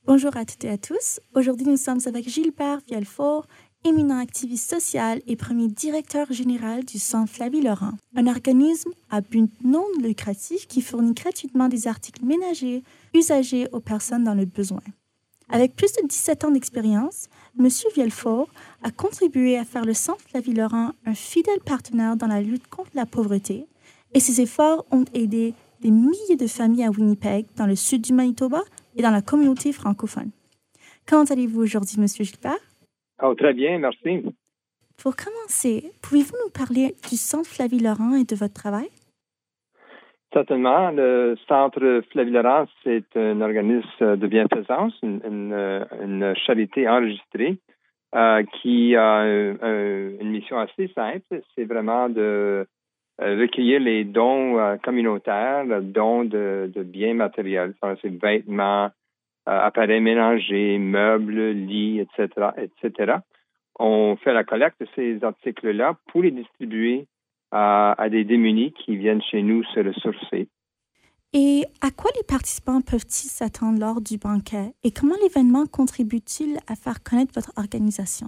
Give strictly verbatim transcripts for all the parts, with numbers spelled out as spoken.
Bonjour à toutes et à tous. Aujourd'hui, nous sommes avec Gilbert Vielfaure, éminent activiste social et premier directeur général du Centre Flavie-Laurent, un organisme à but non lucratif qui fournit gratuitement des articles ménagers usagés aux personnes dans le besoin. Avec plus de dix-sept ans d'expérience, M. Vielfaure a contribué à faire le Centre Flavie-Laurent un fidèle partenaire dans la lutte contre la pauvreté et ses efforts ont aidé des milliers de familles à Winnipeg, dans le sud du Manitoba et dans la communauté francophone. Comment allez-vous aujourd'hui, M. Gilbert? Oh, très bien, merci. Pour commencer, pouvez-vous nous parler du Centre Flavie-Laurent et de votre travail? Certainement. Le Centre Flavie-Laurent, c'est un organisme de bienfaisance, une, une, une charité enregistrée euh, qui a euh, une mission assez simple. C'est vraiment de recueillir les dons euh, communautaires, dons de, de biens matériels, c'est vêtements, euh, appareils ménagers, meubles, lits, et cetera, et cetera. On fait la collecte de ces articles-là pour les distribuer à, à des démunis qui viennent chez nous se ressourcer. Et à quoi les participants peuvent-ils s'attendre lors du banquet et comment l'événement contribue-t-il à faire connaître votre organisation?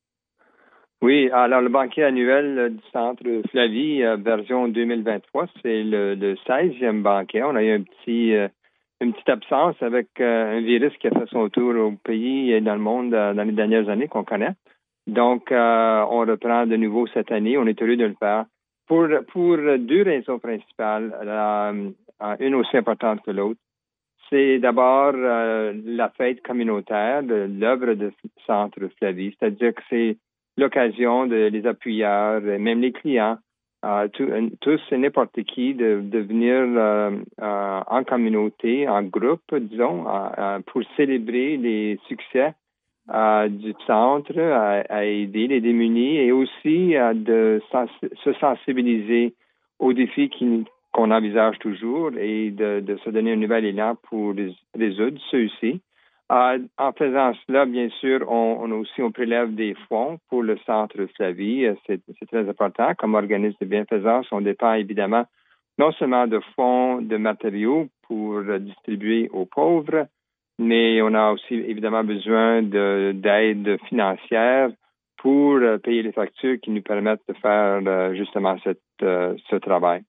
Oui, alors le banquet annuel du Centre Flavie, euh, version deux mille vingt-trois, c'est le, le seizième banquet. On a eu un petit, euh, une petite absence avec euh, un virus qui a fait son tour au pays et dans le monde euh, dans les dernières années qu'on connaît. Donc, euh, on reprend de nouveau cette année. On est heureux de le faire pour, pour deux raisons principales, euh, une aussi importante que l'autre. C'est d'abord euh, la fête communautaire de l'œuvre de Centre Flavie, c'est-à-dire que c'est l'occasion de les appuyeurs, même les clients, euh, tout, tous et n'importe qui, de, de venir euh, euh, en communauté, en groupe, disons, euh, pour célébrer les succès euh, du centre, à, à aider les démunis et aussi euh, de sens- se sensibiliser aux défis qui, qu'on envisage toujours et de, de se donner un nouvel élan pour les, résoudre ceux-ci. Euh, en faisant cela, bien sûr, on, on aussi on prélève des fonds pour le Centre Flavie. C'est, c'est très important. Comme organisme de bienfaisance, on dépend évidemment non seulement de fonds, de matériaux pour euh, distribuer aux pauvres, mais on a aussi évidemment besoin de, d'aide financière pour euh, payer les factures qui nous permettent de faire euh, justement cette, euh, ce travail.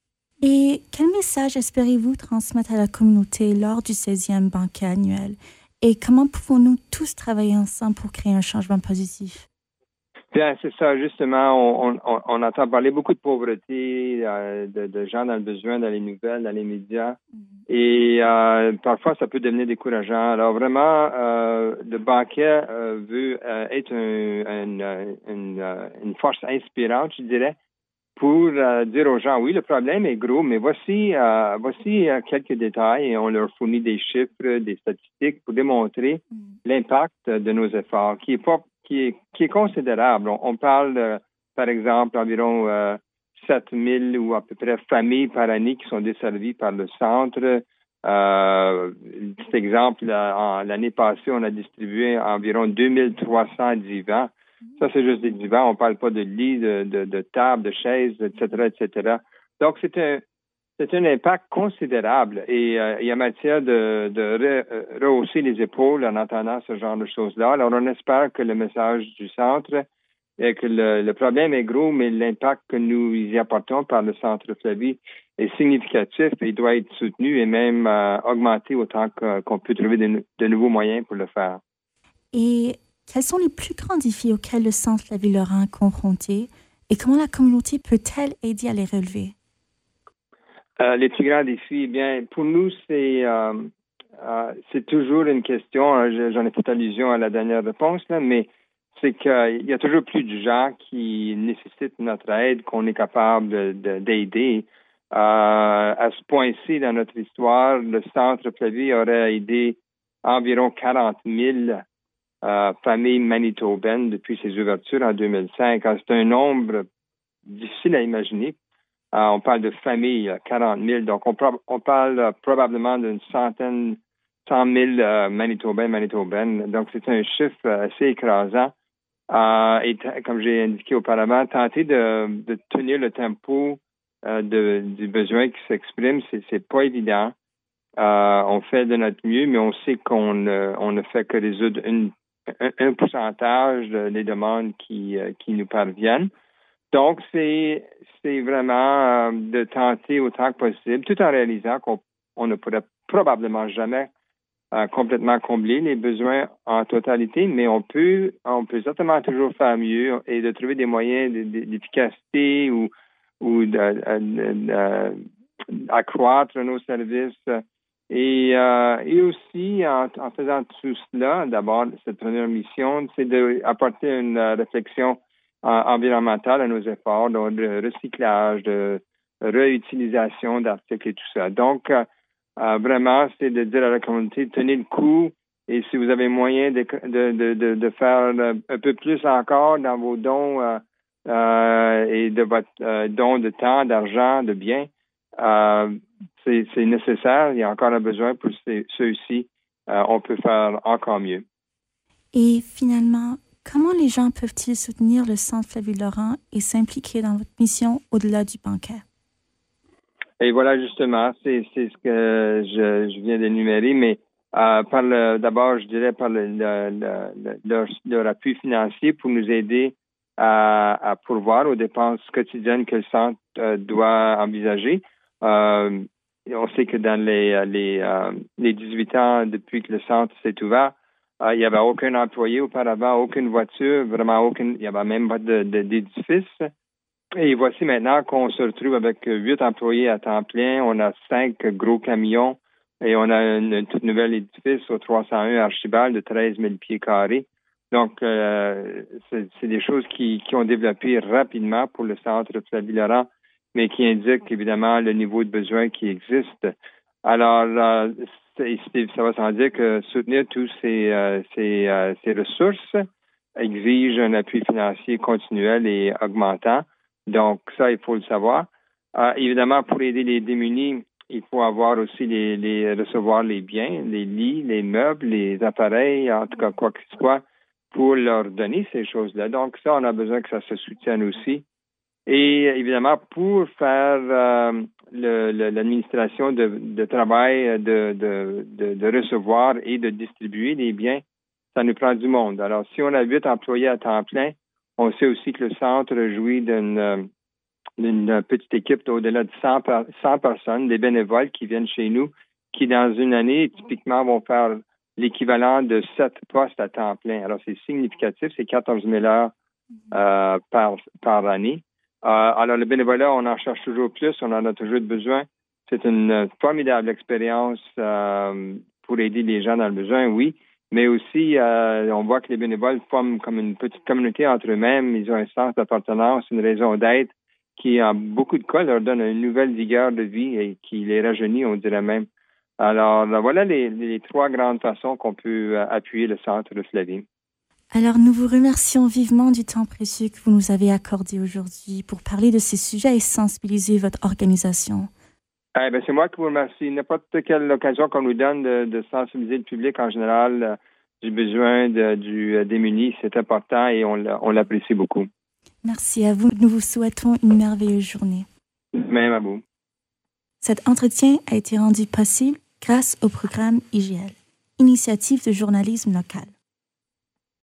Et quel message espérez-vous transmettre à la communauté lors du seizième banquet annuel? Et comment pouvons-nous tous travailler ensemble pour créer un changement positif? Bien, c'est ça, justement, on, on, on entend parler beaucoup de pauvreté, euh, de, de gens dans le besoin, dans les nouvelles, dans les médias. Mm-hmm. Et euh, parfois, ça peut devenir décourageant. Alors vraiment, euh, le banquet euh, veut euh, être un, une, une, une force inspirante, je dirais, pour euh, dire aux gens, oui, le problème est gros, mais voici, euh, voici euh, quelques détails et on leur fournit des chiffres, des statistiques pour démontrer mm. l'impact de nos efforts, qui est pas, qui est, qui est considérable. On, on parle, euh, par exemple, environ euh, sept mille ou à peu près familles par année qui sont desservies par le centre. Euh, petit exemple, là, en, l'année passée, on a distribué environ deux mille trois cents divans. Ça, c'est juste des divans. On ne parle pas de lits, de, de, de tables, de chaises, et cetera, et cetera. Donc, c'est un, c'est un impact considérable et euh, il y a matière de, de re, rehausser les épaules en entendant ce genre de choses-là. Alors, on espère que le message du centre est que le, le problème est gros, mais l'impact que nous y apportons par le Centre Flavie est significatif et doit être soutenu et même euh, augmenté autant que, qu'on peut trouver de, de nouveaux moyens pour le faire. Et quels sont les plus grands défis auxquels le Centre Flavie-Laurent est confronté et comment la communauté peut-elle aider à les relever? Euh, les plus grands défis, eh bien, pour nous, c'est euh, euh, c'est toujours une question, hein, j'en ai fait allusion à la dernière réponse, là, mais c'est qu'il y a toujours plus de gens qui nécessitent notre aide, qu'on est capable de, de, d'aider. Euh, à ce point-ci, dans notre histoire, le Centre Flavie aurait aidé environ quarante mille Euh, famille manitobaine depuis ses ouvertures en deux mille cinq. Alors, c'est un nombre difficile à imaginer. Euh, on parle de familles, quarante mille. Donc, on, pro- on parle euh, probablement d'une centaine, cent mille euh, manitobains, manitobaines. Donc, c'est un chiffre assez écrasant. Euh, et t- comme j'ai indiqué auparavant, tenter de, de tenir le tempo euh, de, du besoin qui s'exprime, c'est, c'est pas évident. Euh, on fait de notre mieux, mais on sait qu'on euh, on ne fait que résoudre une, un, un pourcentage des demandes qui, euh, qui nous parviennent. Donc, c'est c'est vraiment euh, de tenter autant que possible, tout en réalisant qu'on on ne pourrait probablement jamais euh, complètement combler les besoins en totalité, mais on peut on peut certainement toujours faire mieux et de trouver des moyens d'efficacité ou ou d'accroître nos services. Et, euh, et aussi, en, en faisant tout cela, d'abord, cette première mission, c'est d'apporter une euh, réflexion euh, environnementale à nos efforts, donc de recyclage, de réutilisation d'articles et tout ça. Donc, euh, euh, vraiment, c'est de dire à la communauté, tenez le coup, et si vous avez moyen de, de, de, de faire un peu plus encore dans vos dons euh, euh, et de votre euh, don de temps, d'argent, de biens, euh, c'est, c'est nécessaire. Il y a encore un besoin pour ceux-ci. Euh, on peut faire encore mieux. Et finalement, comment les gens peuvent-ils soutenir le Centre Flavie-Laurent et s'impliquer dans votre mission au-delà du bancaire? Et voilà, justement, c'est, c'est ce que je, je viens d'énumérer, mais euh, par le, d'abord, je dirais par le, le, le, leur, leur appui financier pour nous aider à, à pourvoir aux dépenses quotidiennes que le centre euh, doit envisager. Euh, on sait que dans les, les, euh, les dix-huit ans depuis que le centre s'est ouvert, euh, il n'y avait aucun employé auparavant, aucune voiture, vraiment aucune, il n'y avait même pas de, de, d'édifice. Et voici maintenant qu'on se retrouve avec huit employés à temps plein. On a cinq gros camions et on a une, une toute nouvelle édifice au trois cent un Archibald de treize mille pieds carrés. Donc, euh, c'est, c'est des choses qui, qui ont développé rapidement pour le centre Flavie-Laurent, mais qui indiquent évidemment le niveau de besoin qui existe. Alors, euh, c'est, c'est, ça va sans dire que soutenir tous ces, euh, ces, euh, ces ressources exige un appui financier continuel et augmentant. Donc, ça, il faut le savoir. Euh, évidemment, pour aider les démunis, il faut avoir aussi les, les recevoir les biens, les lits, les meubles, les appareils, en tout cas, quoi que ce soit, pour leur donner ces choses-là. Donc, ça, on a besoin que ça se soutienne aussi. Et évidemment, pour faire euh, le, le, l'administration de, de travail, de, de, de, de recevoir et de distribuer les biens, ça nous prend du monde. Alors, si on a huit employés à temps plein, on sait aussi que le centre jouit d'une, d'une petite équipe au-delà de cent, cent personnes, des bénévoles qui viennent chez nous, qui dans une année, typiquement, vont faire l'équivalent de sept postes à temps plein. Alors, c'est significatif, c'est quatorze mille heures euh, par, par année. Euh, alors, le bénévolat, on en cherche toujours plus, on en a toujours besoin. C'est une formidable expérience euh, pour aider les gens dans le besoin, oui. Mais aussi, euh, on voit que les bénévoles forment comme une petite communauté entre eux-mêmes. Ils ont un sens d'appartenance, une raison d'être qui, en beaucoup de cas, leur donne une nouvelle vigueur de vie et qui les rajeunit, on dirait même. Alors, voilà les, les trois grandes façons qu'on peut appuyer le centre de Flavie. Alors, nous vous remercions vivement du temps précieux que vous nous avez accordé aujourd'hui pour parler de ces sujets et sensibiliser votre organisation. Eh bien, c'est moi qui vous remercie. N'importe quelle occasion qu'on nous donne de, de sensibiliser le public en général euh, du besoin de, du euh, démuni, c'est important et on, on l'apprécie beaucoup. Merci à vous. Nous vous souhaitons une merveilleuse journée. Même à vous. Cet entretien a été rendu possible grâce au programme I G L, Initiative de journalisme local.